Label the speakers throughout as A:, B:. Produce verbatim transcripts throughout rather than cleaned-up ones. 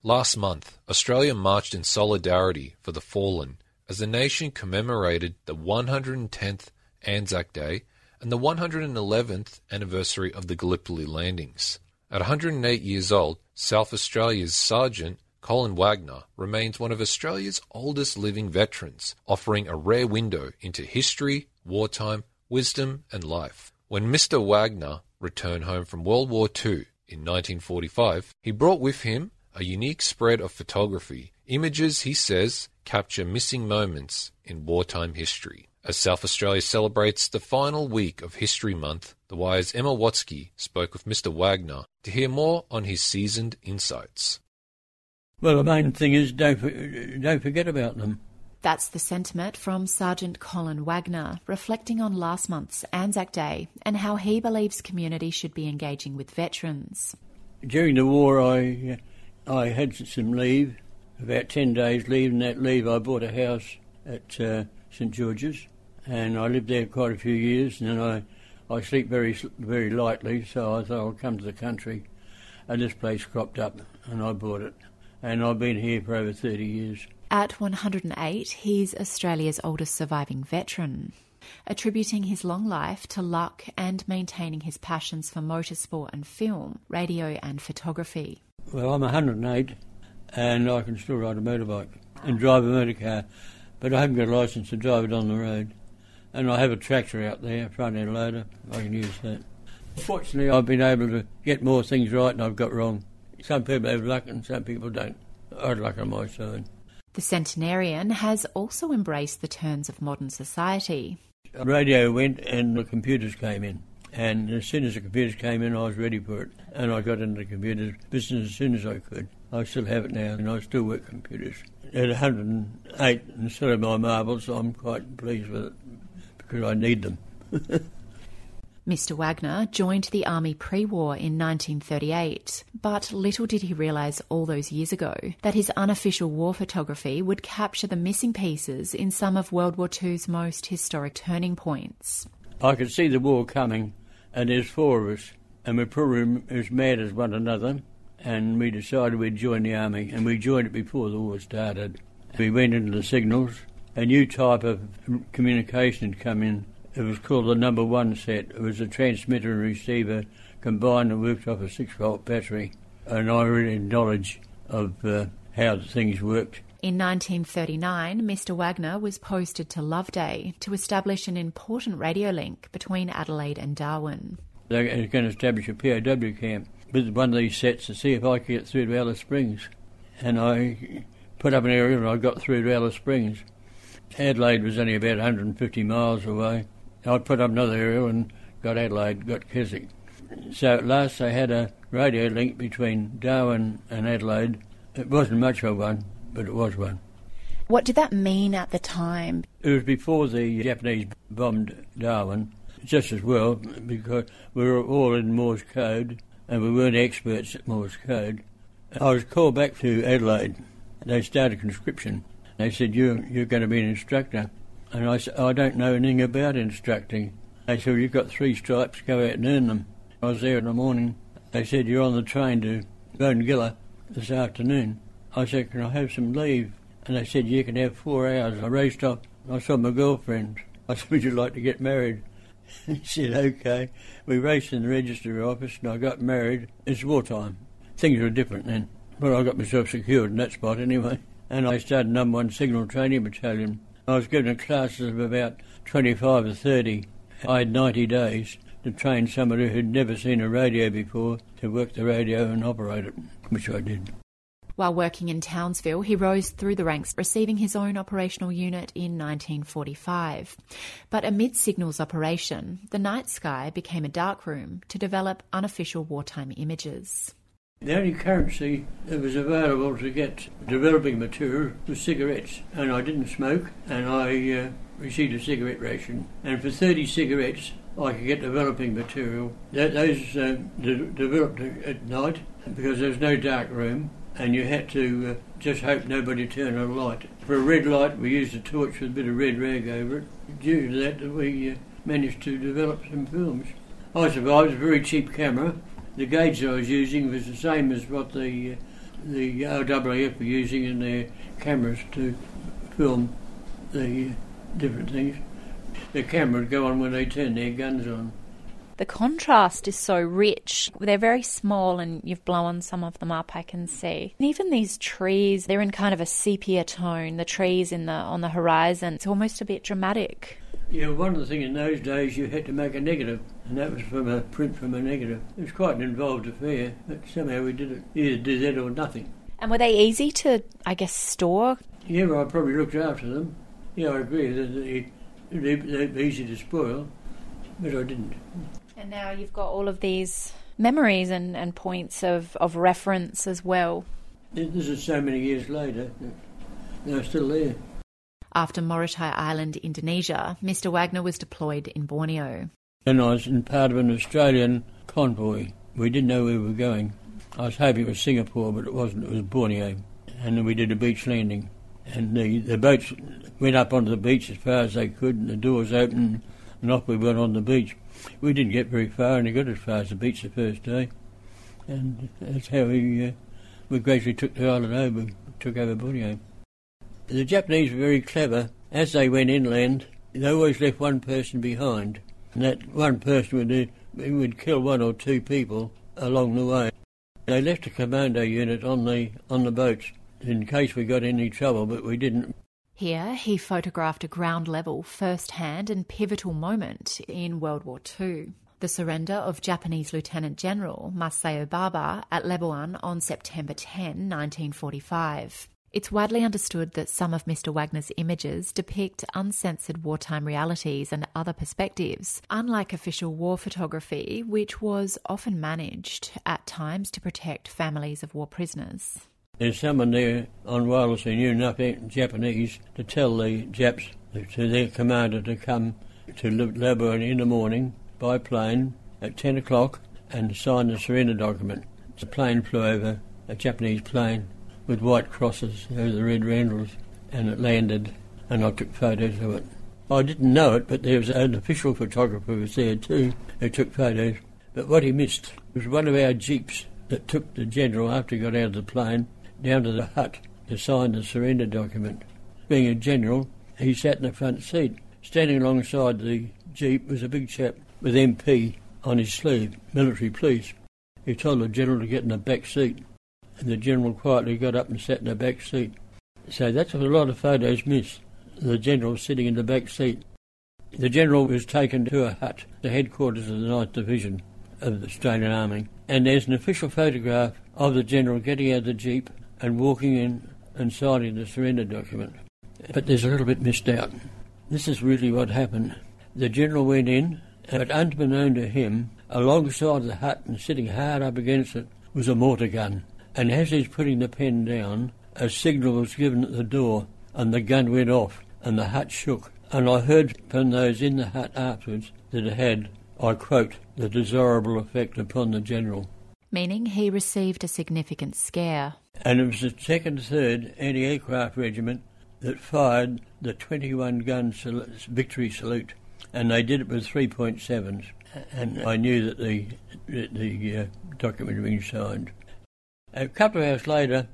A: Last month, Australia marched in solidarity for the fallen as the nation commemorated the one hundred tenth Anzac Day and the one hundred eleventh anniversary of the Gallipoli landings. At one hundred eight years old, South Australia's Sergeant Colin Wagner remains one of Australia's oldest living veterans, offering a rare window into history, wartime, wisdom and life. When Mister Wagner returned home from World War Two in nineteen forty-five, he brought with him a unique spread of photography. Images, he says, capture missing moments in wartime history. As South Australia celebrates the final week of History Month, The Wire's Emma Watsky spoke with Mister Wagner to hear more on his seasoned insights.
B: Well, the main thing is don't, don't forget about them.
C: That's the sentiment from Sergeant Colin Wagner, reflecting on last month's Anzac Day and how he believes community should be engaging with veterans.
B: During the war, I I had some leave, about ten days leave, and that leave I bought a house at uh, St George's, and I lived there quite a few years, and then I, I sleep very very lightly, so I thought I'll come to the country, and this place cropped up, and I bought it, and I've been here for over thirty years.
C: At one hundred eight, he's Australia's oldest surviving veteran, attributing his long life to luck and maintaining his passions for motorsport and film, radio and photography.
B: Well, I'm one hundred eight, and I can still ride a motorbike and drive a motor car, but I haven't got a licence to drive it on the road. And I have a tractor out there, a front-end loader. I can use that. Fortunately, I've been able to get more things right than I've got wrong. Some people have luck and some people don't. I had luck on my side.
C: The centenarian has also embraced the turns of modern society.
B: Radio went and the computers came in. And as soon as the computers came in, I was ready for it. And I got into the computers business as soon as I could. I still have it now, and I still work computers. At one hundred eight, instead of my marbles, I'm quite pleased with it, because I need them.
C: Mister Wagner joined the Army pre-war in nineteen thirty-eight, but little did he realise all those years ago that his unofficial war photography would capture the missing pieces in some of World War Two's most historic turning points.
B: I could see the war coming, and there's four of us, and we're probably as mad as one another, and we decided we'd join the Army, and we joined it before the war started. We went into the signals. A new type of communication had come in. It was called the number one set. It was a transmitter and receiver combined and worked off a six-volt battery, and I really had knowledge of uh, how things worked.
C: In nineteen thirty-nine, Mister Wagner was posted to Loveday to establish an important radio link between Adelaide and Darwin.
B: They were going to establish a P O W camp with one of these sets to see if I could get through to Alice Springs. And I put up an aerial and I got through to Alice Springs. Adelaide was only about one hundred fifty miles away. I put up another aerial and got Adelaide, got Keswick. So at last I had a radio link between Darwin and Adelaide. It wasn't much of one, but it was one.
C: What did that mean at the time?
B: It was before the Japanese bombed Darwin, just as well, because we were all in Morse code, and we weren't experts at Morse code. I was called back to Adelaide. They started conscription. They said, you're, you're going to be an instructor. And I said, I don't know anything about instructing. They said, well, you've got three stripes, go out and earn them. I was there in the morning. They said, you're on the train to Bongilla this afternoon. I said, can I have some leave? And they said, you can have four hours. I raced off. I saw my girlfriend. I said, would you like to get married? He said, OK. We raced in the registry office and I got married. It's wartime. Things were different then. But I got myself secured in that spot anyway. And I started number one signal training battalion. I was given classes of about twenty-five or thirty. I had ninety days to train somebody who'd never seen a radio before to work the radio and operate it, which I did.
C: While working in Townsville, he rose through the ranks, receiving his own operational unit in nineteen forty-five. But amid Signal's operation, the night sky became a darkroom to develop unofficial wartime images.
B: The only currency that was available to get developing material was cigarettes, and I didn't smoke, and I uh, received a cigarette ration. And for thirty cigarettes, I could get developing material. That, those uh, de- developed at night because there was no dark room, and you had to uh, just hope nobody turned on a light. For a red light, we used a torch with a bit of red rag over it. Due to that, we uh, managed to develop some films. I survived. A very cheap camera. The gauge I was using was the same as what the uh, the R A F were using in their cameras to film the different things. The cameras go on when they turn their guns on.
C: The contrast is so rich. They're very small and you've blown some of them up, I can see. And even these trees, they're in kind of a sepia tone, the trees in the on the horizon. It's almost a bit dramatic.
B: Yeah, one of the things in those days you had to make a negative, and that was from a print from a negative. It was quite an involved affair, but somehow we did it. Either did that or nothing.
C: And were they easy to, I guess, store?
B: Yeah, well, I probably looked after them. Yeah, I agree that they, they'd be easy to spoil, but I didn't.
C: And now you've got all of these memories and, and points of, of reference as well.
B: This is so many years later, they're still there.
C: After Morotai Island, Indonesia, Mister Wagner was deployed in Borneo.
B: And I was in part of an Australian convoy. We didn't know where we were going. I was hoping it was Singapore, but it wasn't. It was Borneo. And then we did a beach landing. And the, the boats went up onto the beach as far as they could, and the doors opened, and off we went on the beach. We didn't get very far, and we got as far as the beach the first day. And that's how we, uh, we gradually took the island over, took over Borneo. The Japanese were very clever. As they went inland, they always left one person behind. And that one person would, do, would kill one or two people along the way. They left a commando unit on the on the boats in case we got any trouble, but we didn't.
C: Here he photographed a ground-level, first-hand and pivotal moment in World War Two. The surrender of Japanese Lieutenant General Masao Baba at Labuan on September tenth, nineteen forty-five. It's widely understood that some of Mister Wagner's images depict uncensored wartime realities and other perspectives, unlike official war photography, which was often managed at times to protect families of war prisoners.
B: There's someone there on wireless who knew enough Japanese to tell the Japs, to their commander, to come to Labuan in the morning by plane at ten o'clock and sign the surrender document. The plane flew over, a Japanese plane, with white crosses over the red randles, and it landed, and I took photos of it. I didn't know it, but there was an official photographer who was there too, who took photos. But what he missed was one of our jeeps that took the general, after he got out of the plane, down to the hut to sign the surrender document. Being a general, he sat in the front seat. Standing alongside the jeep was a big chap with M P on his sleeve, military police. He told the general to get in the back seat, and the general quietly got up and sat in the back seat. So that's what a lot of photos miss, the general sitting in the back seat. The general was taken to a hut, the headquarters of the ninth Division of the Australian Army, and there's an official photograph of the general getting out of the jeep and walking in and signing the surrender document. But there's a little bit missed out. This is really what happened. The general went in, but unbeknown to him, alongside the hut and sitting hard up against it was a mortar gun. And as he's putting the pen down, a signal was given at the door, and the gun went off, and the hut shook. And I heard from those in the hut afterwards that it had, I quote, the desirable effect upon the general.
C: Meaning he received a significant scare.
B: And it was the second third Anti-Aircraft Regiment that fired the twenty-one gun sal- victory salute, and they did it with three point sevens. And I knew that the, the, the uh, document had been signed. A couple of hours later,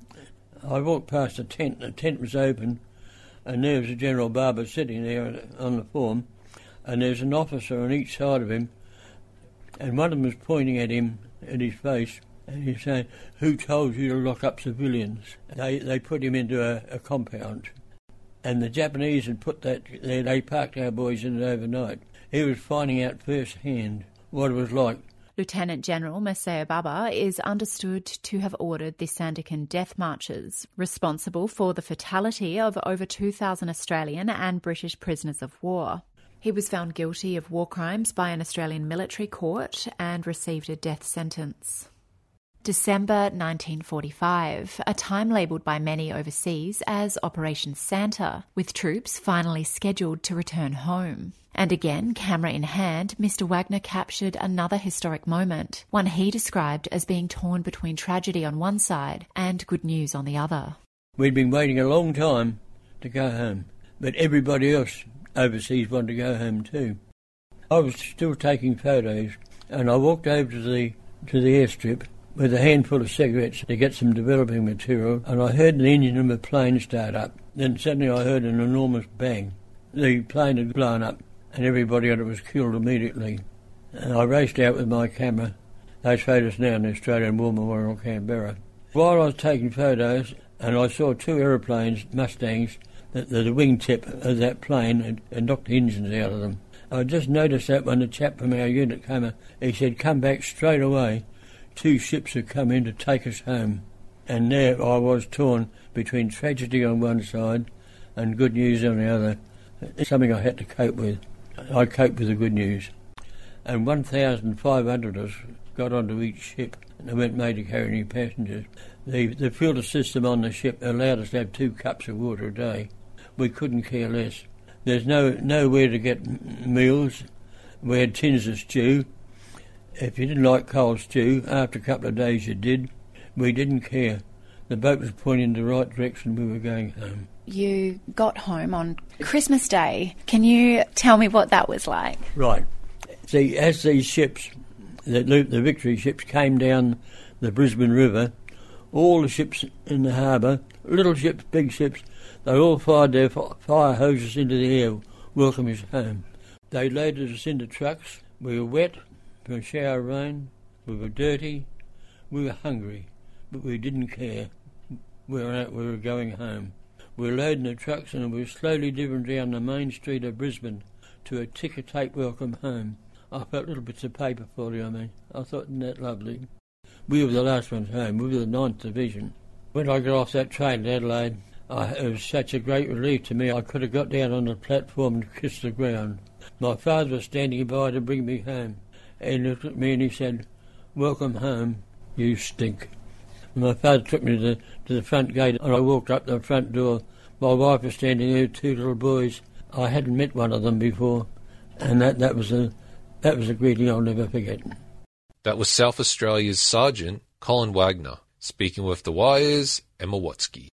B: I walked past a tent. The tent was open, and there was a General Barber sitting there on the form, and there's an officer on each side of him, and one of them was pointing at him, at his face, and he's saying, "Who told you to lock up civilians?" They they put him into a, a compound, and the Japanese had put that there. They parked our boys in it overnight. He was finding out firsthand what it was like.
C: Lieutenant General Masao Baba is understood to have ordered the Sandakan death marches, responsible for the fatality of over two thousand Australian and British prisoners of war. He was found guilty of war crimes by an Australian military court and received a death sentence. December nineteen forty-five, a time labelled by many overseas as Operation Santa, with troops finally scheduled to return home. And again, camera in hand, Mister Wagner captured another historic moment, one he described as being torn between tragedy on one side and good news on the other.
B: We'd been waiting a long time to go home, but everybody else overseas wanted to go home too. I was still taking photos, and I walked over to the to the airstrip with a handful of cigarettes to get some developing material, and I heard the engine of a plane start up. Then suddenly I heard an enormous bang. The plane had blown up, and everybody on it was killed immediately. And I raced out with my camera. Those photos now in the Australian War Memorial, Canberra. While I was taking photos, and I saw two aeroplanes, Mustangs, that the wingtip of that plane had, had knocked the engines out of them. I just noticed that when the chap from our unit came in, he said, "Come back straight away. Two ships have come in to take us home." And there I was torn between tragedy on one side and good news on the other. It's something I had to cope with. I coped with the good news. And one thousand five hundred of us got onto each ship and they weren't made to carry any passengers. The, the filter system on the ship allowed us to have two cups of water a day. We couldn't care less. There's no nowhere to get meals. We had tins of stew. If you didn't like cold stew, after a couple of days you did. We didn't care. The boat was pointing in the right direction. We were going home.
C: You got home on Christmas Day. Can you tell me what that was like?
B: Right. See, as these ships, the, the Victory ships, came down the Brisbane River, all the ships in the harbour, little ships, big ships, they all fired their fire hoses into the air, welcome us home. They loaded us into trucks. We were wet from a shower of rain. We were dirty. We were hungry, but we didn't care. We were out, we were going home. We were loading the trucks and we were slowly driven down the main street of Brisbane to a ticker tape welcome home. I felt little bits of paper falling on me. I thought, isn't that lovely? We were the last ones home. We were the ninth Division. When I got off that train in Adelaide, I, it was such a great relief to me. I could have got down on the platform and kissed the ground. My father was standing by to bring me home. He looked at me and he said, "Welcome home, you stink." And my father took me to the, to the front gate and I walked up the front door. My wife was standing there with two little boys. I hadn't met one of them before, and that, that was a that was a greeting I'll never forget.
A: That was South Australia's Sergeant Colin Wagner, speaking with The Wire's Emma Watsky.